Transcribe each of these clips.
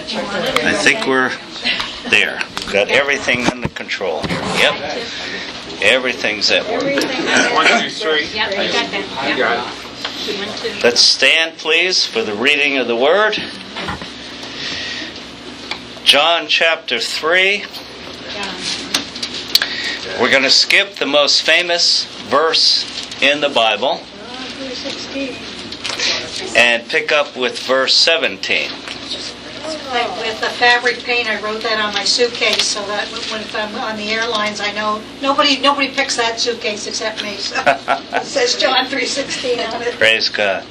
I think we're there. Got everything under control here. Yep. Everything's at work. 1, 2, 3. Yep, I got that. You got it. Let's stand, please, for the reading of the Word. John chapter 3. We're going to skip the most famous verse in the Bible and pick up with verse 17. With the fabric paint, I wrote that on my suitcase so that when I'm on the airlines, I know nobody picks that suitcase except me. So it says John 3:16 on it. Praise God.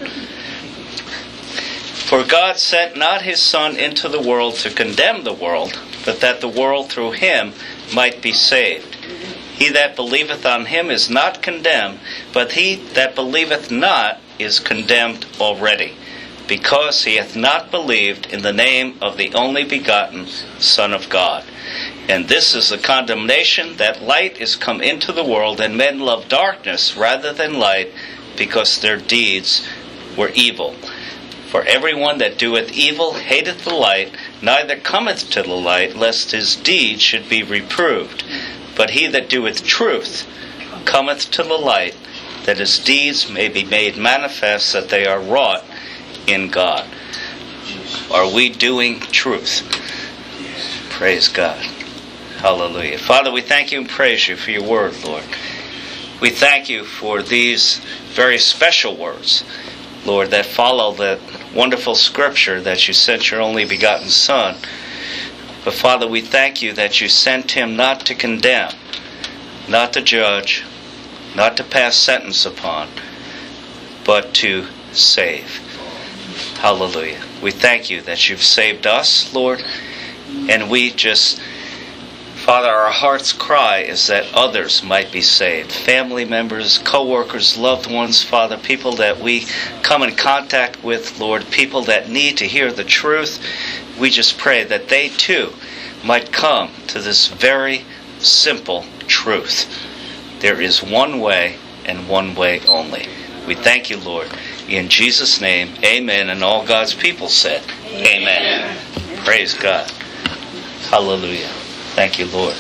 For God sent not His Son into the world to condemn the world, but that the world through Him might be saved. He that believeth on Him is not condemned, but he that believeth not is condemned already, because he hath not believed in the name of the only begotten Son of God. And this is the condemnation, that light is come into the world, and men love darkness rather than light, because their deeds were evil. For everyone that doeth evil hateth the light, neither cometh to the light, lest his deeds should be reproved. But he that doeth truth cometh to the light, that his deeds may be made manifest, that they are wrought in God. Are we doing truth? Praise God. Hallelujah. Father, we thank you and praise you for your word, Lord. We thank you for these very special words, Lord, that follow that wonderful scripture that you sent your only begotten Son. But Father, we thank you that you sent him not to condemn, not to judge, not to pass sentence upon, but to save. Hallelujah. We thank you that you've saved us, Lord, and we just, Father, our heart's cry is that others might be saved. Family members, co-workers, loved ones, Father, people that we come in contact with, Lord, people that need to hear the truth. We just pray that they too might come to this very simple truth. There is one way and one way only. We thank you, Lord. In Jesus' name, amen. And all God's people said, amen. Praise God. Hallelujah. Thank you, Lord.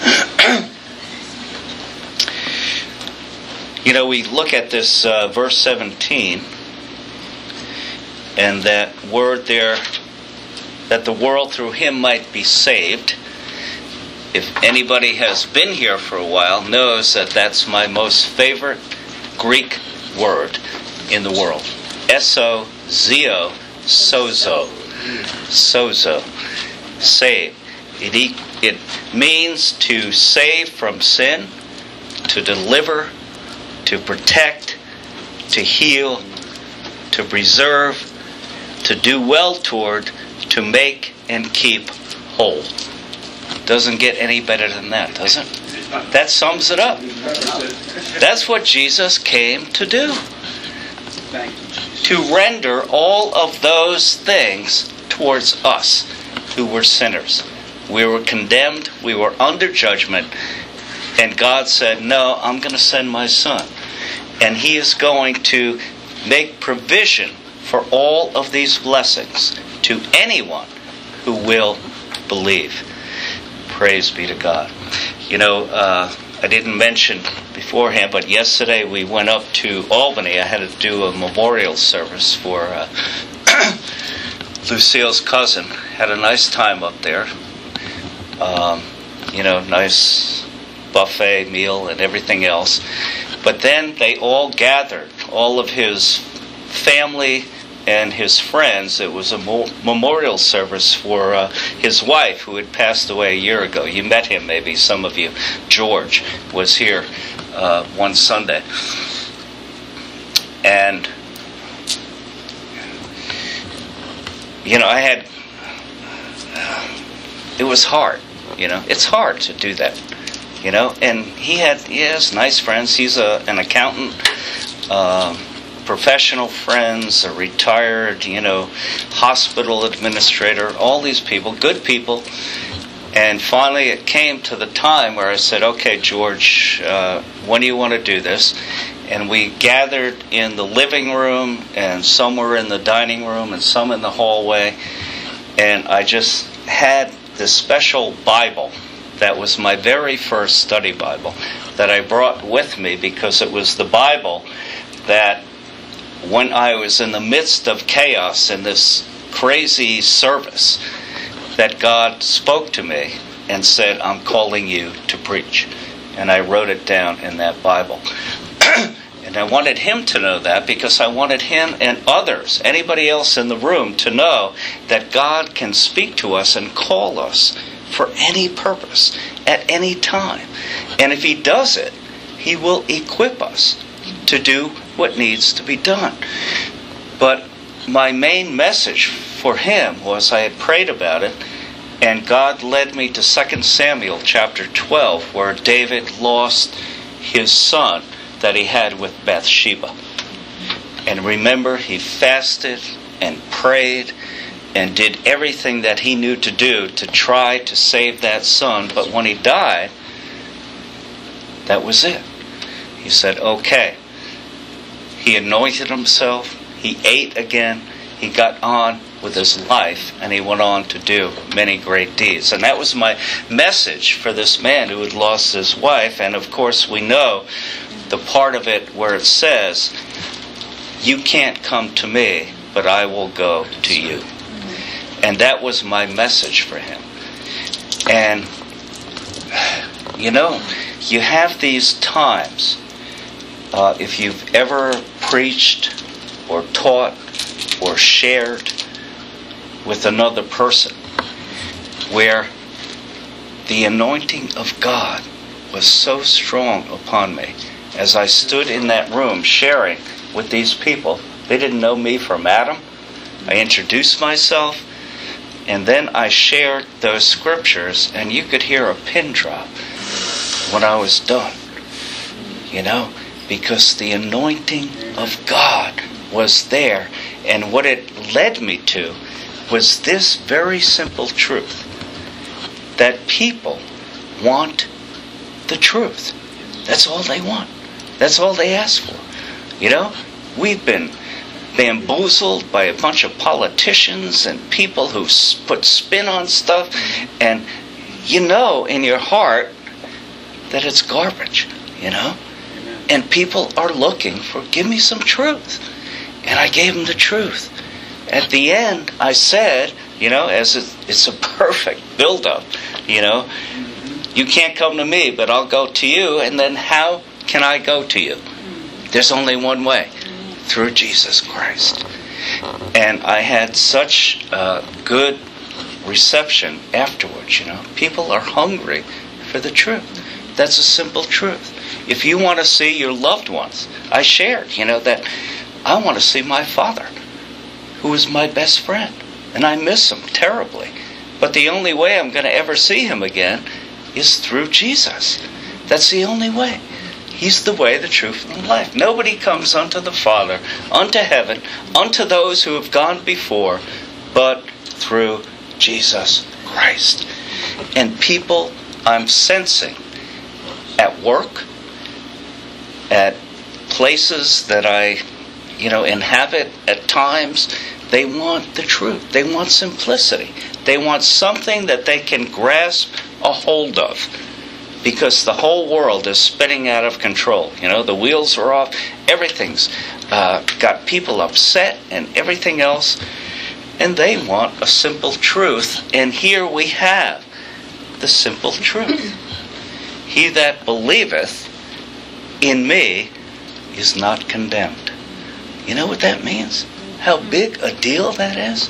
You know, we look at this verse 17, and that word there, that the world through him might be saved. If anybody has been here for a while, knows that that's my most favorite Greek word in the world. S-O-Z-O, sozo. Sozo. Save. It means to save from sin, to deliver, to protect, to heal, to preserve, to do well toward, to make and keep whole. Doesn't get any better than that, does it? That sums it up. That's what Jesus came to do. To render all of those things towards us who were sinners. We were condemned, we were under judgment, and God said, no, I'm going to send my Son. And He is going to make provision for all of these blessings to anyone who will believe. Praise be to God. You know, I didn't mention beforehand, but yesterday we went up to Albany. I had to do a memorial service for Lucille's cousin. Had a nice time up there. Nice buffet meal and everything else. But then they all gathered, all of his family and his friends. It was a memorial service for his wife, who had passed away a year ago. You met him, maybe, some of you. George was here one Sunday. And, it was hard. It's hard to do that. And he has nice friends. He's an accountant, professional friends, a retired, hospital administrator, all these people, good people. And finally it came to the time where I said, okay, George, when do you want to do this? And we gathered in the living room, and some were in the dining room, and some in the hallway. And I just had this special Bible that was my very first study Bible that I brought with me, because it was the Bible that when I was in the midst of chaos in this crazy service, that God spoke to me and said, I'm calling you to preach. And I wrote it down in that Bible. And I wanted him to know that, because I wanted him and others, anybody else in the room, to know that God can speak to us and call us for any purpose, at any time. And if he does it, he will equip us to do what needs to be done. But my main message for him was, I had prayed about it, and God led me to 2 Samuel chapter 12, where David lost his son that he had with Bathsheba. And remember, he fasted and prayed and did everything that he knew to do to try to save that son. But when he died, that was it. He said, okay. He anointed himself. He ate again. He got on with his life, and he went on to do many great deeds. And that was my message for this man who had lost his wife. And of course, we know the part of it where it says, you can't come to me, but I will go to you. And that was my message for him. And, you have these times, if you've ever preached or taught or shared with another person, where the anointing of God was so strong upon me as I stood in that room sharing with these people. They didn't know me from Adam. I introduced myself, and then I shared those scriptures, and you could hear a pin drop when I was done. Because the anointing of God was there. And what it led me to was this very simple truth, that people want the truth. That's all they want. That's all they ask for. We've been bamboozled by a bunch of politicians and people who put spin on stuff, and in your heart that it's garbage, And people are looking for, give me some truth. And I gave them the truth. At the end, I said, as it's a perfect build-up, you can't come to me, but I'll go to you. And then how can I go to you? There's only one way, through Jesus Christ. And I had such good reception afterwards, People are hungry for the truth. That's a simple truth. If you want to see your loved ones, I shared, that I want to see my father, who is my best friend. And I miss him terribly. But the only way I'm going to ever see him again is through Jesus. That's the only way. He's the way, the truth, and the life. Nobody comes unto the Father, unto heaven, unto those who have gone before, but through Jesus Christ. And people, I'm sensing, at work, at places that I, inhabit at times, they want the truth. They want simplicity. They want something that they can grasp a hold of. Because the whole world is spinning out of control. The wheels are off. Everything's got people upset and everything else. And they want a simple truth. And here we have the simple truth. He that believeth in me is not condemned. You know what that means? How big a deal that is?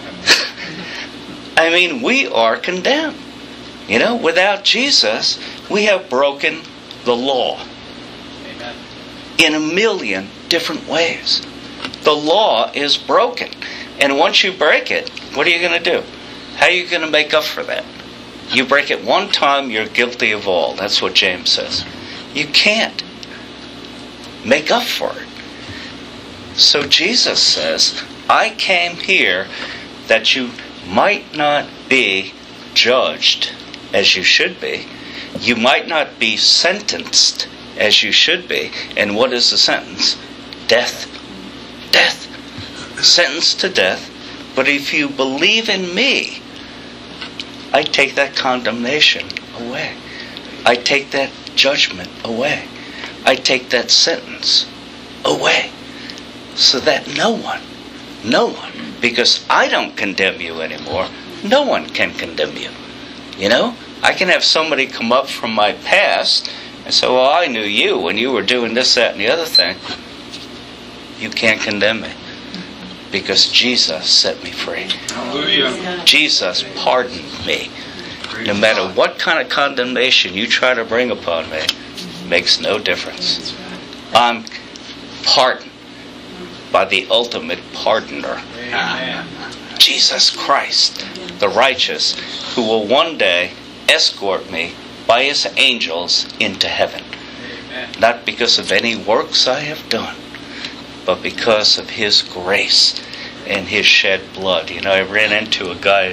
We are condemned. Without Jesus, we have broken the law. Amen. In a million different ways. The law is broken. And once you break it, what are you going to do? How are you going to make up for that? You break it one time, you're guilty of all. That's what James says. You can't make up for it. So Jesus says, I came here that you might not be judged as you should be. You might not be sentenced as you should be. And what is the sentence? Death. Death. Sentenced to death. But if you believe in me, I take that condemnation away. I take that judgment away. I take that sentence away. So that no one, because I don't condemn you anymore, no one can condemn you. You know? I can have somebody come up from my past and say, well, I knew you when you were doing this, that, and the other thing. You can't condemn me. Because Jesus set me free. Hallelujah. Jesus pardoned me. No matter what kind of condemnation you try to bring upon me, makes no difference. I'm pardoned by the ultimate pardoner. Amen. Jesus Christ, the righteous, who will one day escort me by his angels into heaven. Amen. Not because of any works I have done, but because of his grace and his shed blood. You know, I ran into a guy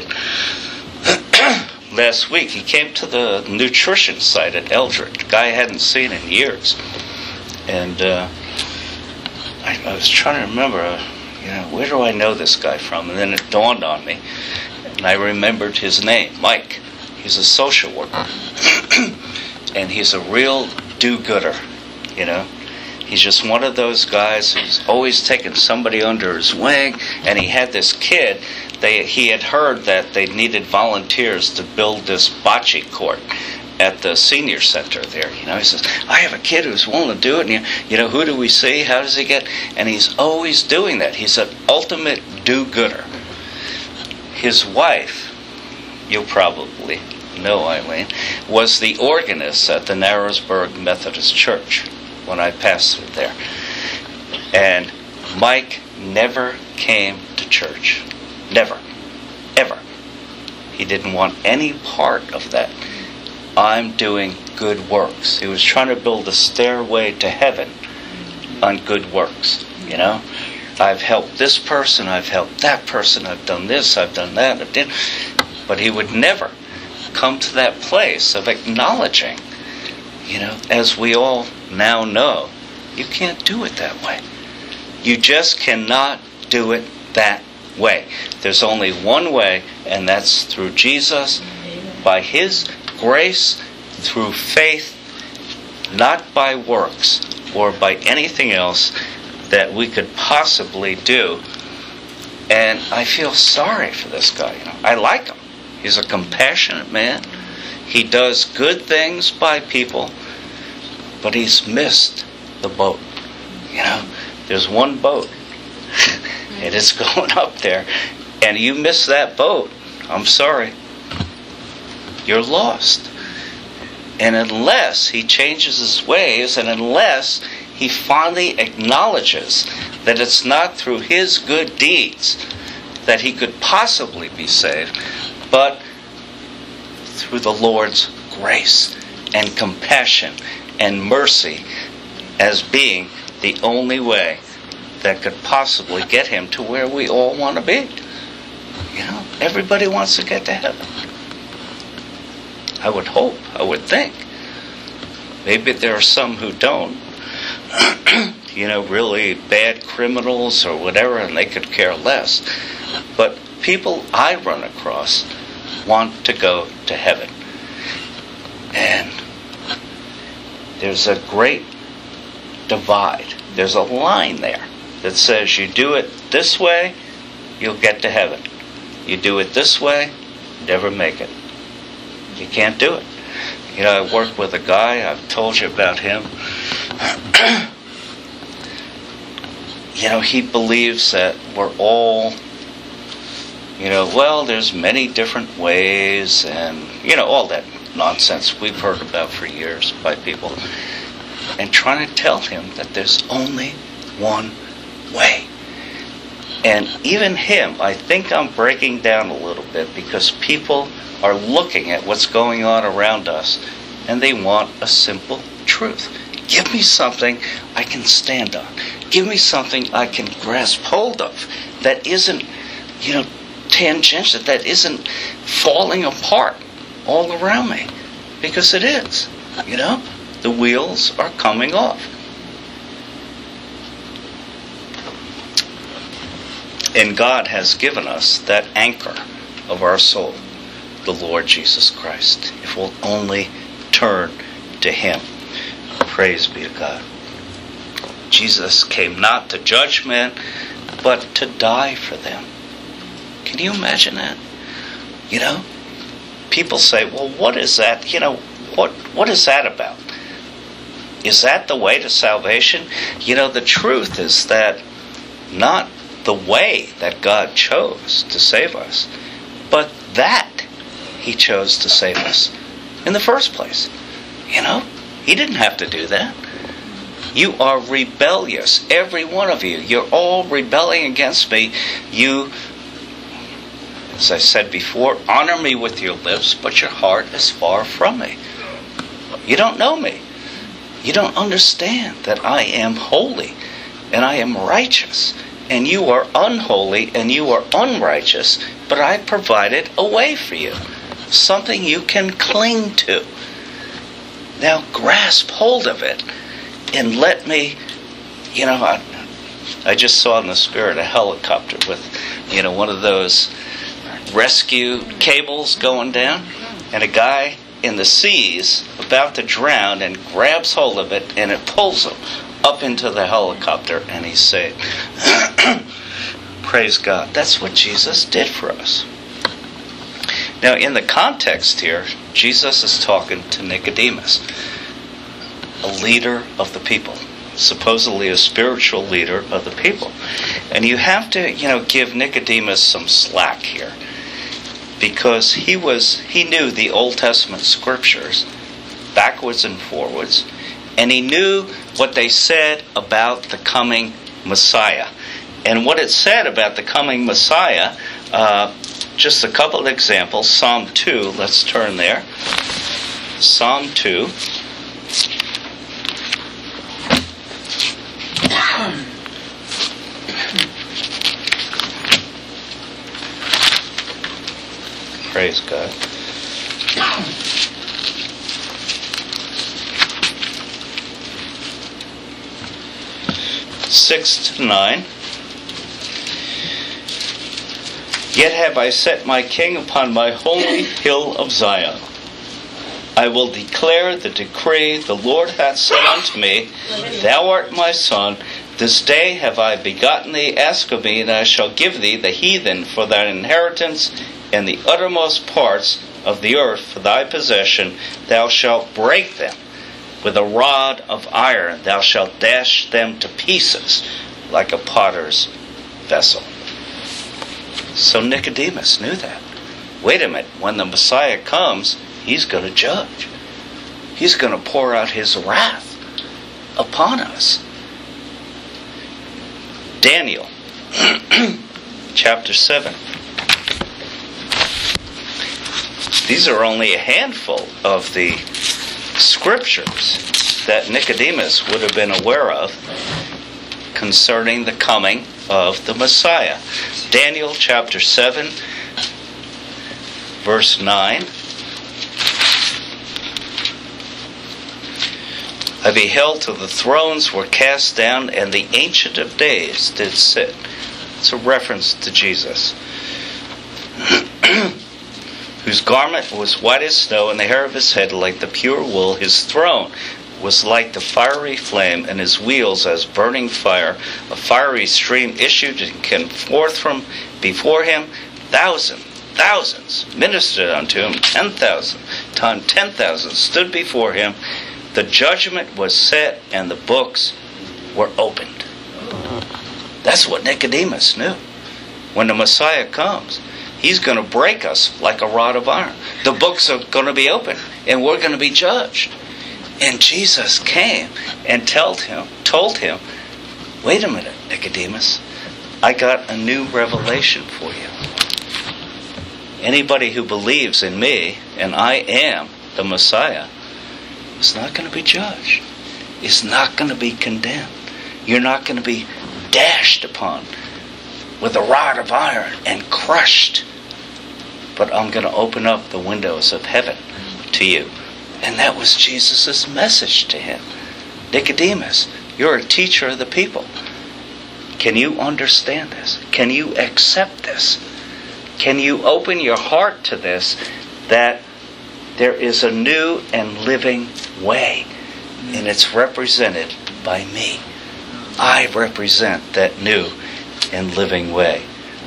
last week. He came to the nutrition site at Eldred, a guy I hadn't seen in years. And I was trying to remember, where do I know this guy from? And then it dawned on me, and I remembered his name, Mike. He's a social worker. And he's a real do-gooder, He's just one of those guys who's always taking somebody under his wing. And he had this kid, he had heard that they needed volunteers to build this bocce court at the senior center there. He says, I have a kid who's willing to do it. And who do we see? How does he get? And he's always doing that. He's an ultimate do-gooder. His wife, you'll probably know Eileen, was the organist at the Narrowsburg Methodist Church when I passed through there. And Mike never came to church. Never. Ever. He didn't want any part of that. I'm doing good works. He was trying to build a stairway to heaven on good works, I've helped this person, I've helped that person, I've done this, I've done that, but he would never come to that place of acknowledging, as we all now know, you can't do it that way. You just cannot do it that way. There's only one way, and that's through Jesus, by his grace, through faith, not by works or by anything else that we could possibly do. And I feel sorry for this guy. I like him. He's a compassionate man. He does good things by people, but he's missed the boat. There's one boat, and it's going up there, and you miss that boat, I'm sorry, you're lost. And unless he changes his ways, and unless he finally acknowledges that it's not through his good deeds that he could possibly be saved, but through the Lord's grace and compassion and mercy as being the only way that could possibly get him to where we all want to be. Everybody wants to get to heaven. I would hope, I would think. Maybe there are some who don't. Really bad criminals or whatever, and they could care less. But people I run across want to go to heaven. And there's a great divide. There's a line there that says you do it this way, you'll get to heaven. You do it this way, never make it. You can't do it. I work with a guy, I've told you about him. He believes that we're all, there's many different ways and, all that nonsense we've heard about for years by people. And trying to tell him that there's only one way. And even him, I think I'm breaking down a little bit because people are looking at what's going on around us and they want a simple truth. Give me something I can stand on. Give me something I can grasp hold of that isn't, tangential, that isn't falling apart all around me. Because it is, the wheels are coming off. And God has given us that anchor of our soul, the Lord Jesus Christ, if we'll only turn to Him. Praise be to God. Jesus came not to judge men, but to die for them. Can you imagine that? You know, people say, well, what is that? You know, what is that about? Is that the way to salvation? You know, the truth is that not the way that God chose to save us, but that He chose to save us in the first place. You know, He didn't have to do that. You are rebellious, every one of you. You're all rebelling against me. You, as I said before, honor me with your lips, but your heart is far from me. You don't know me. You don't understand that I am holy and I am righteous. And you are unholy and you are unrighteous, but I provided a way for you. Something you can cling to. Now grasp hold of it and let me, you know, I just saw in the spirit a helicopter with, you know, one of those rescue cables going down, and a guy in the seas about to drown and grabs hold of it and it pulls him up into the helicopter and he's saved. Praise God. That's what Jesus did for us. Now, in the context here, Jesus is talking to Nicodemus, a leader of the people, supposedly a spiritual leader of the people. And you have to, you know, give Nicodemus some slack here, because he knew the Old Testament scriptures backwards and forwards, and he knew what they said about the coming Messiah. And what it said about the coming Messiah, just a couple of examples. Psalm 2, let's turn there. Psalm 2. Praise God. 6 to 9. Yet have I set my king upon my holy hill of Zion. I will declare the decree. The Lord hath said unto me, Thou art my son. This day have I begotten thee. Ask of me, and I shall give thee the heathen for thine inheritance, and the uttermost parts of the earth for thy possession. Thou shalt break them with a rod of iron. Thou shalt dash them to pieces like a potter's vessel. So Nicodemus knew that. Wait a minute, when the Messiah comes, He's going to judge. He's going to pour out His wrath upon us. Daniel, chapter 7. These are only a handful of the scriptures that Nicodemus would have been aware of concerning the coming of the Messiah. Daniel chapter 7, verse 9. I beheld till the thrones were cast down, and the Ancient of Days did sit. It's a reference to Jesus. Whose garment was white as snow, and the hair of his head like the pure wool. His throne was like the fiery flame, and his wheels as burning fire. A fiery stream issued and came forth from before him. Thousands ministered unto him. 10,000 times 10,000 stood before him. The judgment was set, and the books were opened. That's what Nicodemus knew. When the Messiah comes, He's going to break us like a rod of iron. The books are going to be opened, and we're going to be judged. And Jesus came and told him, wait a minute, Nicodemus, I got a new revelation for you. Anybody who believes in me, and I am the Messiah, is not going to be judged. Is not going to be condemned. You're not going to be dashed upon with a rod of iron and crushed. But I'm going to open up the windows of heaven to you. And that was Jesus' message to him. Nicodemus, you're a teacher of the people. Can you understand this? Can you accept this? Can you open your heart to this, that there is a new and living way, and it's represented by me? I represent that new and living way.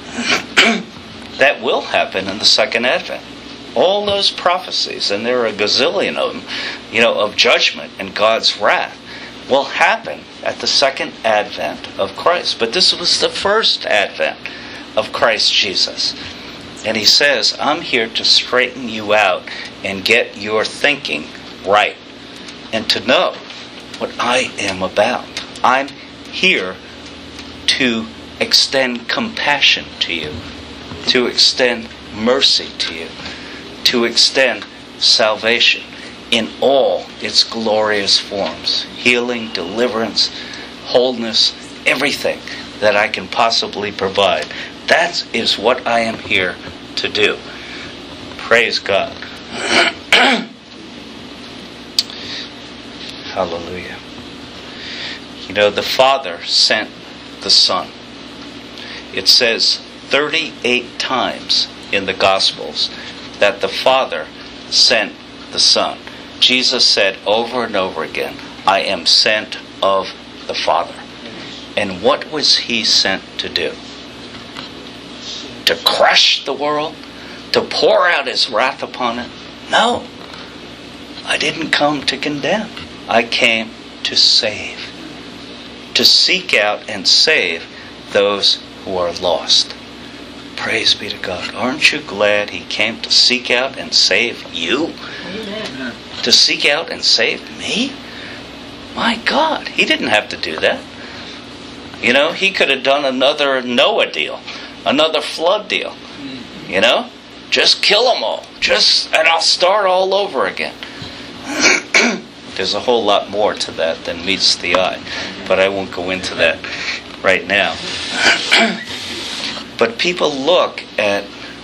That will happen in the second advent. All those prophecies, and there are a gazillion of them, of judgment and God's wrath, will happen at the second advent of Christ. But this was the first advent of Christ Jesus. And he says, I'm here to straighten you out and get your thinking right, and to know what I am about. I'm here to extend compassion to you, to extend mercy to you, to extend salvation in all its glorious forms. Healing, deliverance, wholeness, everything that I can possibly provide. That is what I am here to do. Praise God. Hallelujah. The Father sent the Son. It says 38 times in the Gospels that the Father sent the Son. Jesus said over and over again, I am sent of the Father. And what was he sent to do? To crush the world? To pour out his wrath upon it? No. I didn't come to condemn. I came to save. To seek out and save those who are lost. Praise be to God. Aren't you glad he came to seek out and save you? Amen. To seek out and save me? My God, he didn't have to do that. He could have done another Noah deal, another flood deal. Just kill them all. And I'll start all over again. There's a whole lot more to that than meets the eye, but I won't go into that right now. But people look at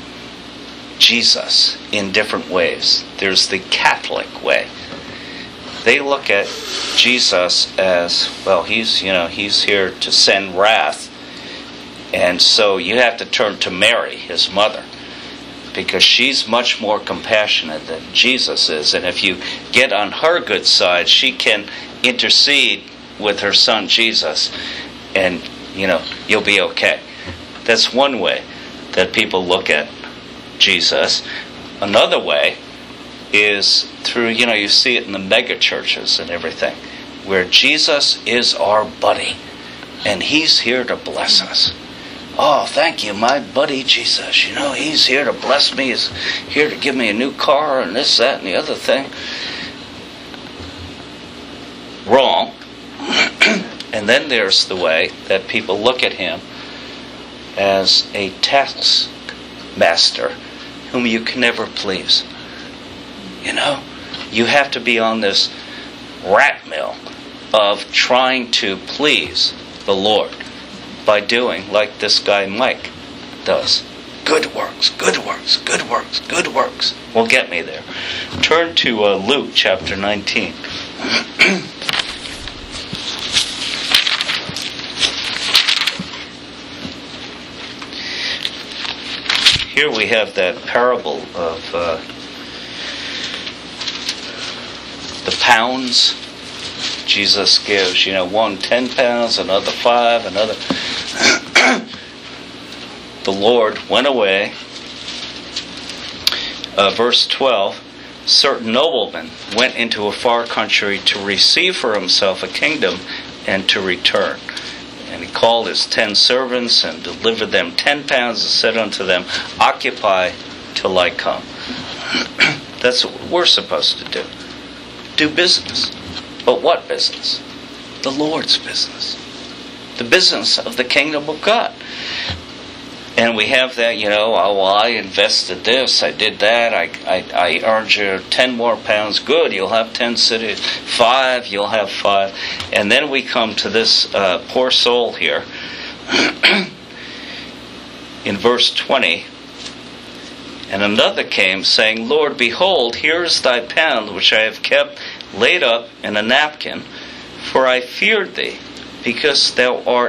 Jesus in different ways. There's the Catholic way. They look at Jesus as, well, he's here to send wrath. And so you have to turn to Mary, his mother, because she's much more compassionate than Jesus is. And if you get on her good side, she can intercede with her son Jesus, and you'll be okay. That's one way that people look at Jesus. Another way is through, you see it in the mega churches and everything, where Jesus is our buddy, and he's here to bless us. Oh, thank you, my buddy Jesus. He's here to bless me. He's here to give me a new car and this, that, and the other thing. Wrong. And then there's the way that people look at him as a tax master whom you can never please. You have to be on this rat mill of trying to please the Lord by doing like this guy Mike does. Good works, good works, good works, good works will get me there. Turn to Luke chapter 19. Here we have that parable of the pounds. Jesus gives, one 10 pounds, another 5, another. The Lord went away. Verse 12, certain noblemen went into a far country to receive for himself a kingdom and to return. And he called his 10 servants and delivered them 10 pounds and said unto them, occupy till I come. That's what we're supposed to do. Do business. But what business? The Lord's business. The business of the kingdom of God. And we have that, I invested this, I did that, I earned you 10 more pounds. Good, you'll have 10 cities. 5, you'll have 5. And then we come to this poor soul here. In verse 20, and another came, saying, Lord, behold, here is thy pound, which I have kept laid up in a napkin, for I feared thee, because thou art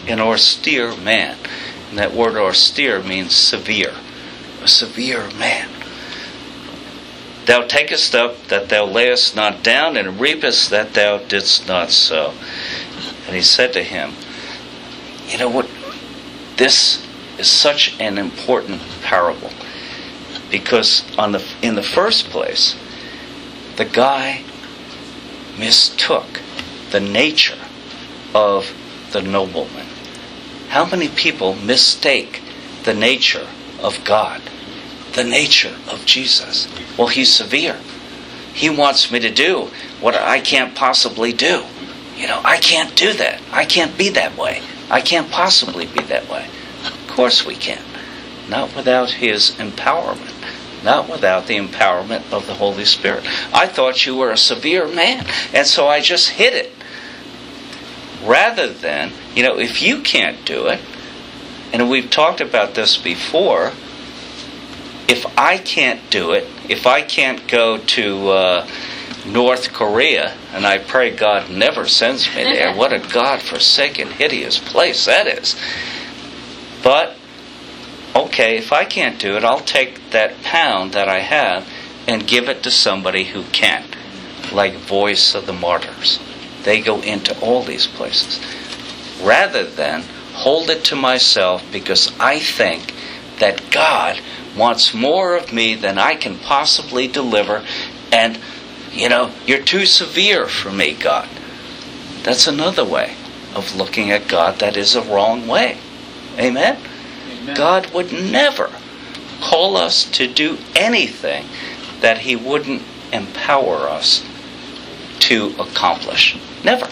an austere man. And that word austere means severe. A severe man. Thou takest up that thou layest not down, and reapest that thou didst not sow. And he said to him, you know what? This is such an important parable. Because in the first place, the guy mistook the nature of the nobleman. How many people mistake the nature of God? The nature of Jesus. Well, he's severe. He wants me to do what I can't possibly do. I can't do that. I can't be that way. I can't possibly be that way. Of course we can. Not without his empowerment. Not without the empowerment of the Holy Spirit. I thought you were a severe man, and so I just hid it. Rather than, if you can't do it, and we've talked about this before, if I can't do it, if I can't go to North Korea, and I pray God never sends me there, what a God-forsaken, hideous place that is. But, okay, if I can't do it, I'll take that pound that I have and give it to somebody who can't, like Voice of the Martyrs. They go into all these places. Rather than hold it to myself because I think that God wants more of me than I can possibly deliver, and, you're too severe for me, God. That's another way of looking at God that is a wrong way. Amen? Amen. God would never call us to do anything that He wouldn't empower us to accomplish. Never.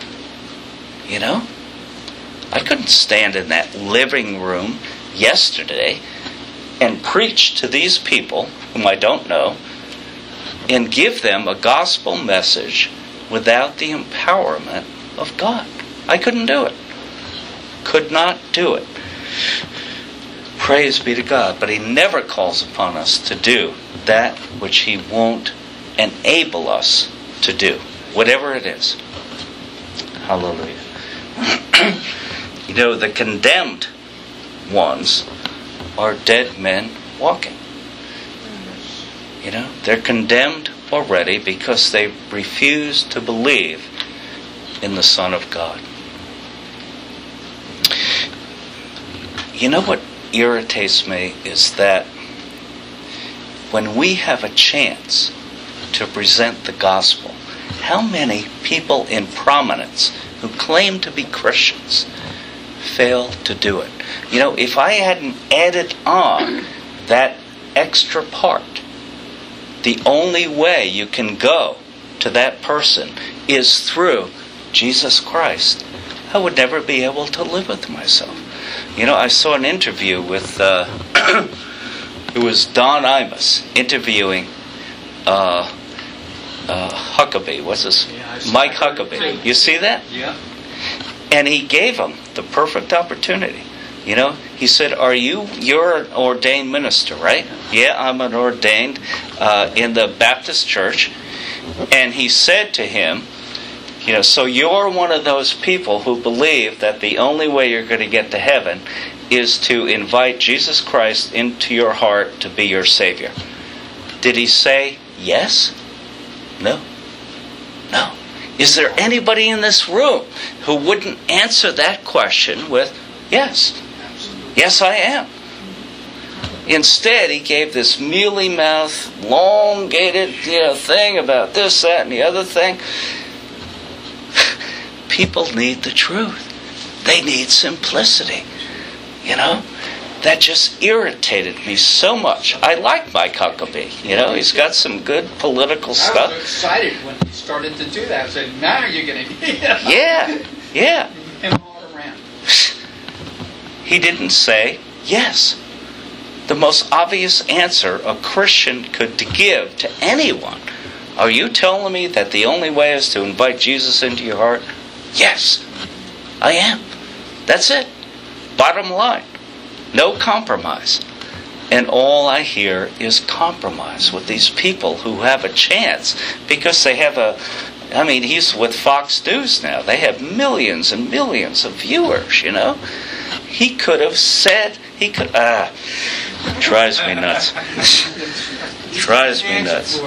I couldn't stand in that living room yesterday and preach to these people whom I don't know and give them a gospel message without the empowerment of God. I couldn't do it. Could not do it. Praise be to God. But He never calls upon us to do that which He won't enable us to do, whatever it is. Hallelujah. The condemned ones are dead men walking. They're condemned already because they refuse to believe in the Son of God. What irritates me is that when we have a chance to present the gospel, how many people in prominence who claim to be Christians fail to do it? If I hadn't added on that extra part, the only way you can go to that person is through Jesus Christ, I would never be able to live with myself. I saw an interview with, it was Don Imus interviewing Huckabee. What's his? Mike Huckabee. You see that? Yeah. And he gave him the perfect opportunity. He said, you're an ordained minister, right? Yeah, I'm an ordained in the Baptist church. And he said to him, so you're one of those people who believe that the only way you're going to get to heaven is to invite Jesus Christ into your heart to be your Savior. Did he say yes? No. No. Is there anybody in this room who wouldn't answer that question with yes? Yes, I am. Instead, he gave this mealy-mouthed, elongated, thing about this, that, and the other thing. People need the truth. They need simplicity. That just irritated me so much. I like Mike Huckabee. He's got some good political stuff. I was excited when he started to do that. I said, now you're going to Yeah. him all around. He didn't say yes. The most obvious answer a Christian could give to anyone. Are you telling me that the only way is to invite Jesus into your heart? Yes, I am. That's it. Bottom line. No compromise. And all I hear is compromise with these people who have a chance because they have I mean, he's with Fox News now. They have millions and millions of viewers, you know. He could have said, drives me nuts. Drives me nuts.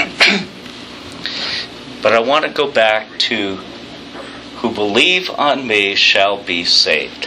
But I want to go back to, who believe on me shall be saved.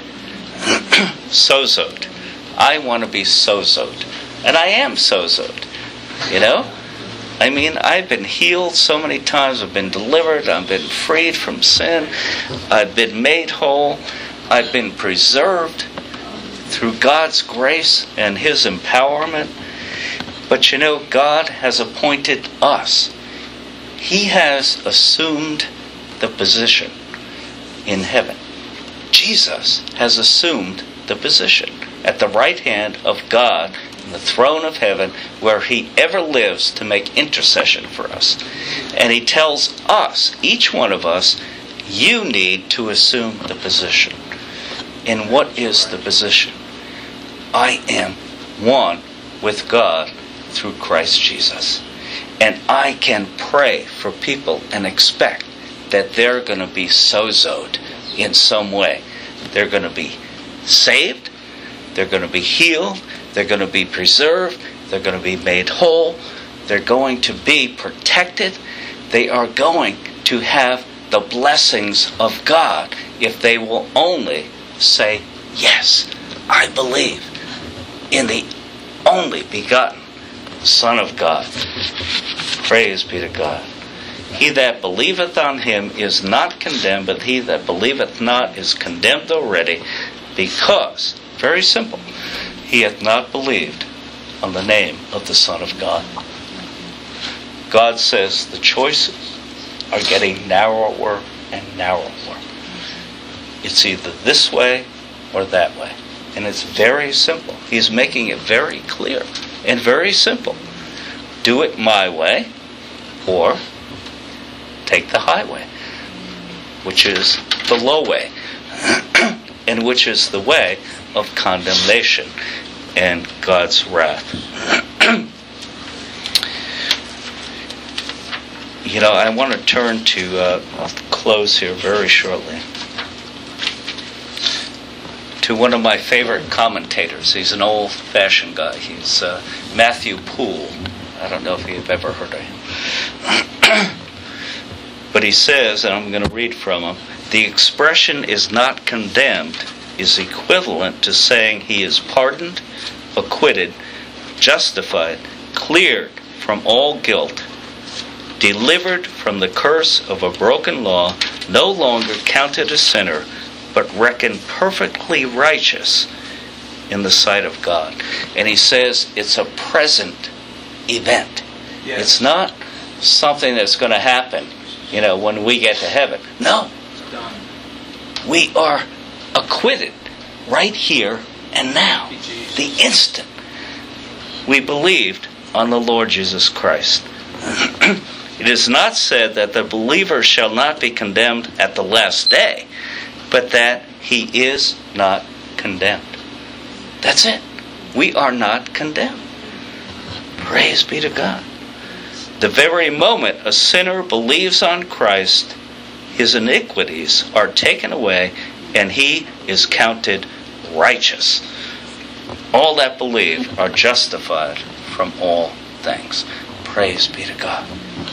Sozoed. I want to be sozoed. And I am sozoed. You know? I mean, I've been healed so many times. I've been delivered. I've been freed from sin. I've been made whole. I've been preserved through God's grace and His empowerment. But you know, God has appointed us. He has assumed the position in heaven. Jesus has assumed the position at the right hand of God in the throne of heaven, where He ever lives to make intercession for us. And He tells us, each one of us, you need to assume the position. And what is the position? I am one with God through Christ Jesus. And I can pray for people and expect that they're going to be sozoed in some way. They're going to be saved. They're going to be healed. They're going to be preserved. They're going to be made whole. They're going to be protected. They are going to have the blessings of God if they will only say, yes, I believe in the only begotten Son of God. Praise be to God. He that believeth on Him is not condemned, but he that believeth not is condemned already, because, very simple, he hath not believed on the name of the Son of God. God says the choices are getting narrower and narrower. It's either this way or that way. And it's very simple. He's making it very clear and very simple. Do it my way, or take the highway, which is the low way, and which is the way of condemnation and God's wrath. You know, I want to turn to, I'll close here very shortly, to one of my favorite commentators. He's an old-fashioned guy. He's Matthew Poole. I don't know if you've ever heard of him. But he says, and I'm going to read from him, the expression is not condemned is equivalent to saying he is pardoned, acquitted, justified, cleared from all guilt, delivered from the curse of a broken law, no longer counted a sinner, but reckoned perfectly righteous in the sight of God. And he says it's a present event. Yes. It's not something that's going to happen, you know, when we get to heaven. No. It's done. We are acquitted right here and now. The instant we believed on the Lord Jesus Christ. It is not said that the believer shall not be condemned at the last day, but that he is not condemned. That's it. We are not condemned. Praise be to God. The very moment a sinner believes on Christ, his iniquities are taken away and he is counted righteous. All that believe are justified from all things. Praise be to God.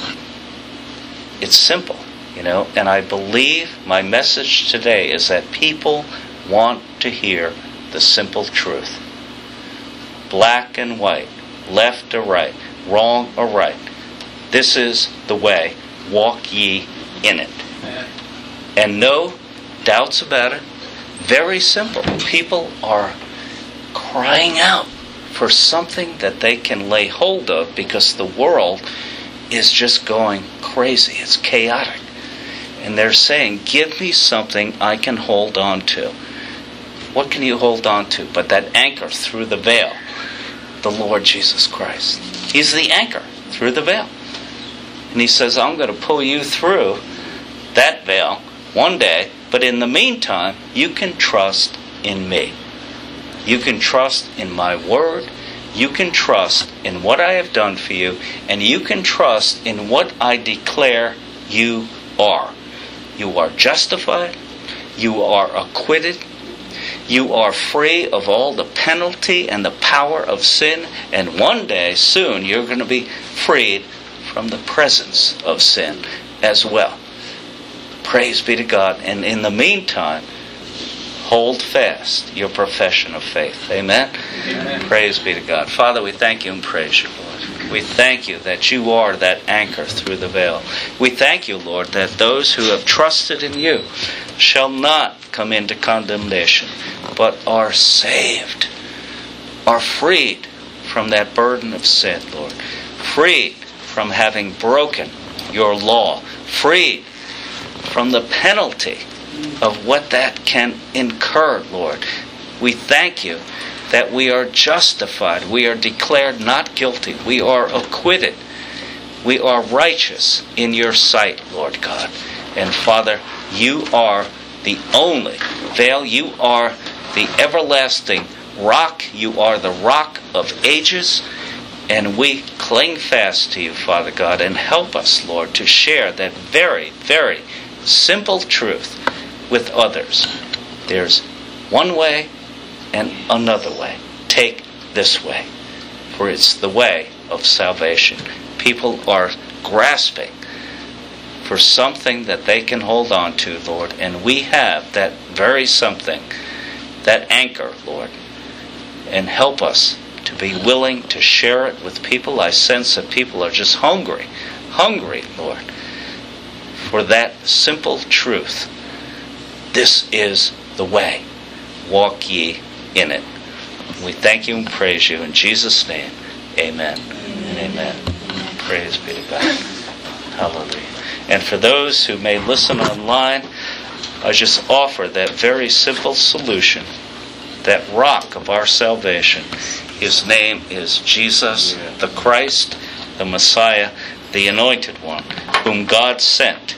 It's simple, you know, and I believe my message today is that people want to hear the simple truth. Black and white, left or right, wrong or right. This is the way. Walk ye in it. And no doubts about it. Very simple. People are crying out for something that they can lay hold of, because the world is just going crazy. It's chaotic. And they're saying, give me something I can hold on to. What can you hold on to but that anchor through the veil? The Lord Jesus Christ. He's the anchor through the veil. And he says, I'm going to pull you through that veil one day, but in the meantime, you can trust in me. You can trust in my word. You can trust in what I have done for you, and you can trust in what I declare you are. You are justified. You are acquitted. You are free of all the penalty and the power of sin. And one day, soon, you're going to be freed from the presence of sin as well. Praise be to God. And in the meantime, hold fast your profession of faith. Amen? Amen. Praise be to God. Father, we thank you and praise you, Lord. We thank you that you are that anchor through the veil. We thank you, Lord, that those who have trusted in you shall not come into condemnation, but are saved, are freed from that burden of sin, Lord. Freed from having broken your law. Freed from the penalty of what that can incur, Lord. We thank you that we are justified. We are declared not guilty. We are acquitted. We are righteous in your sight, Lord God. And Father, you are the only veil. You are the everlasting rock. You are the rock of ages. And we cling fast to you, Father God, and help us, Lord, to share that very, very simple truth with others. There's one way and another way. Take this way, for it's the way of salvation. People are grasping for something that they can hold on to, Lord, and we have that very something, that anchor, Lord. And help us to be willing to share it with people. I sense that people are just hungry, Lord, for that simple truth. This is the way. Walk ye in it. We thank you and praise you in Jesus' name. Amen. Amen. Praise be to God. Hallelujah. And for those who may listen online, I just offer that very simple solution, that rock of our salvation. His name is Jesus, the Christ, the Messiah, the Anointed One, whom God sent,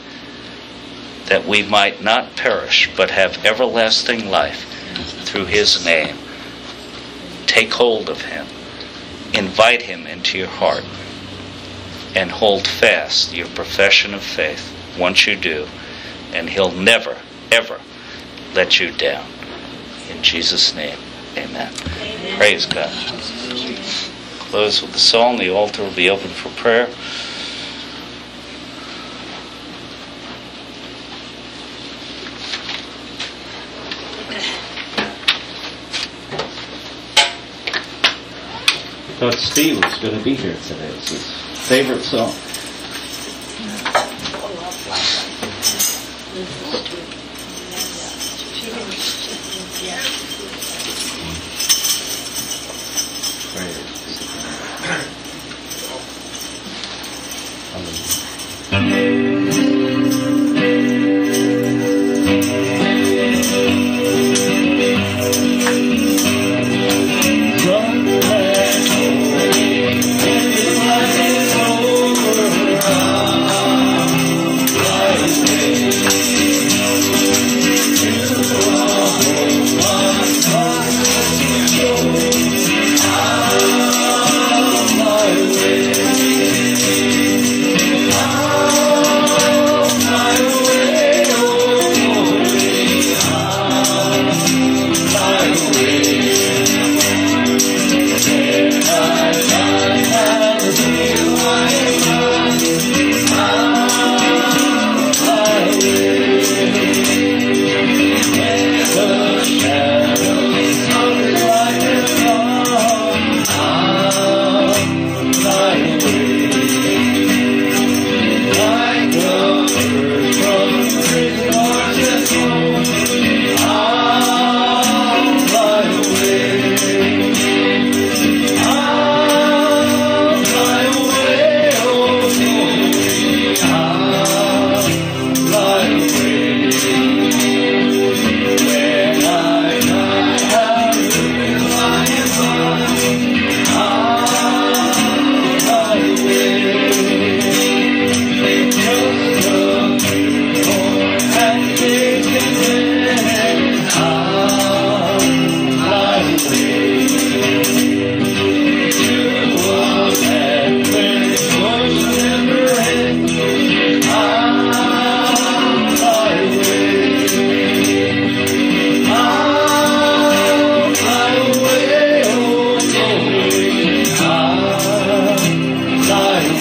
that we might not perish, but have everlasting life through His name. Take hold of Him. Invite Him into your heart. And hold fast your profession of faith once you do. And He'll never, ever let you down. In Jesus' name, amen. Amen. Praise God. Close with the song. The altar will be open for prayer. I thought Steve was going to be here today. It's his favorite song.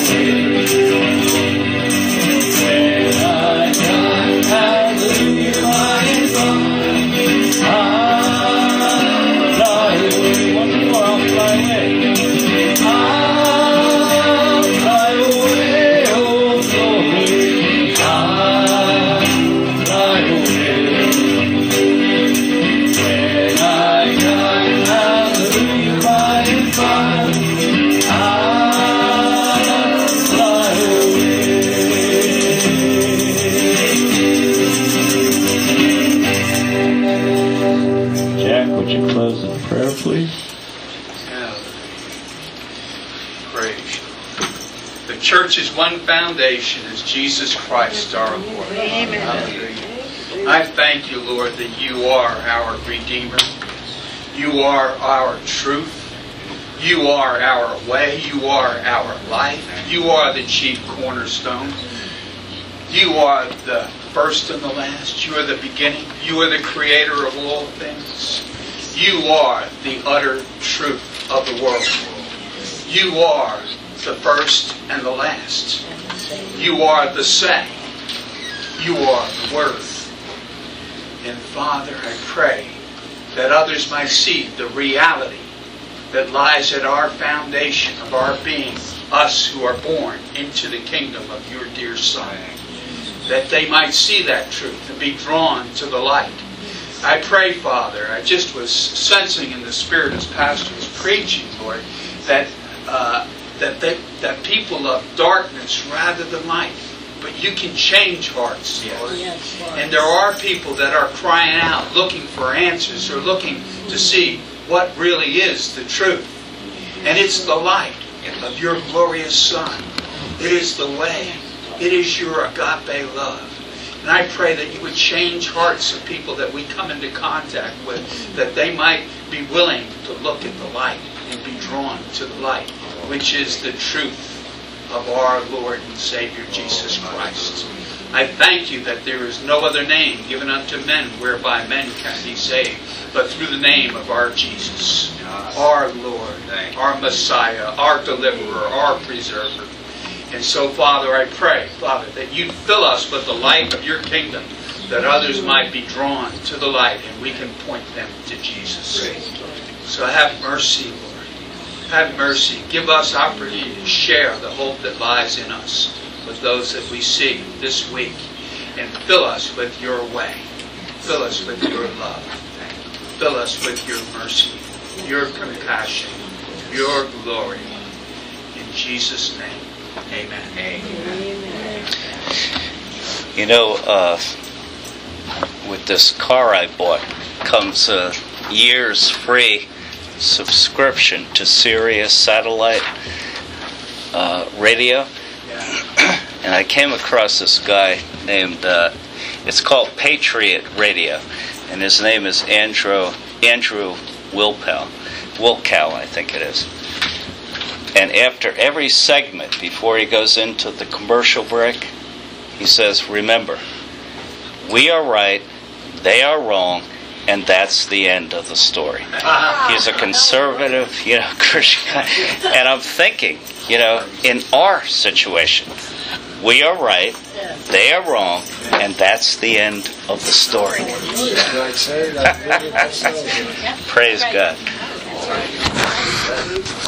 Church's one foundation is Jesus Christ our Lord. Amen. Hallelujah. I thank you, Lord, that you are our Redeemer. You are our truth. You are our way. You are our life. You are the chief cornerstone. You are the first and the last. You are the beginning. You are the creator of all things. You are the utter truth of the world. You are the first and the last. You are the say. You are the word. And Father, I pray that others might see the reality that lies at our foundation of our being, us who are born into the kingdom of your dear Son. That they might see that truth and be drawn to the light. I pray, Father, I just was sensing in the Spirit as Pastor was preaching, Lord, that people of darkness rather than light. But you can change hearts, Lord. Yes, Lord. And there are people that are crying out, looking for answers, or looking to see what really is the truth. And it's the light of your glorious Son. It is the way. It is your agape love. And I pray that you would change hearts of people that we come into contact with, that they might be willing to look at the light and be drawn to the light, which is the truth of our Lord and Savior Jesus Christ. I thank you that there is no other name given unto men whereby men can be saved, but through the name of our Jesus, our Lord, our Messiah, our deliverer, our preserver. And so, Father, I pray, Father, that you fill us with the light of your kingdom, that others might be drawn to the light and we can point them to Jesus. So have mercy, Lord. Have mercy. Give us opportunity to share the hope that lies in us with those that we see this week. And fill us with your way. Fill us with your love. Fill us with your mercy, your compassion, your glory. In Jesus' name, amen. Amen. You know, with this car I bought comes a year's free subscription to Sirius satellite radio. And I came across this guy named, it's called Patriot Radio, and his name is Andrew Wilkow, I think it is. And after every segment, before he goes into the commercial break, he says, remember, we are right, they are wrong, and that's the end of the story. He's a conservative, Christian guy. And I'm thinking, in our situation, we are right, they are wrong, and that's the end of the story. Praise God.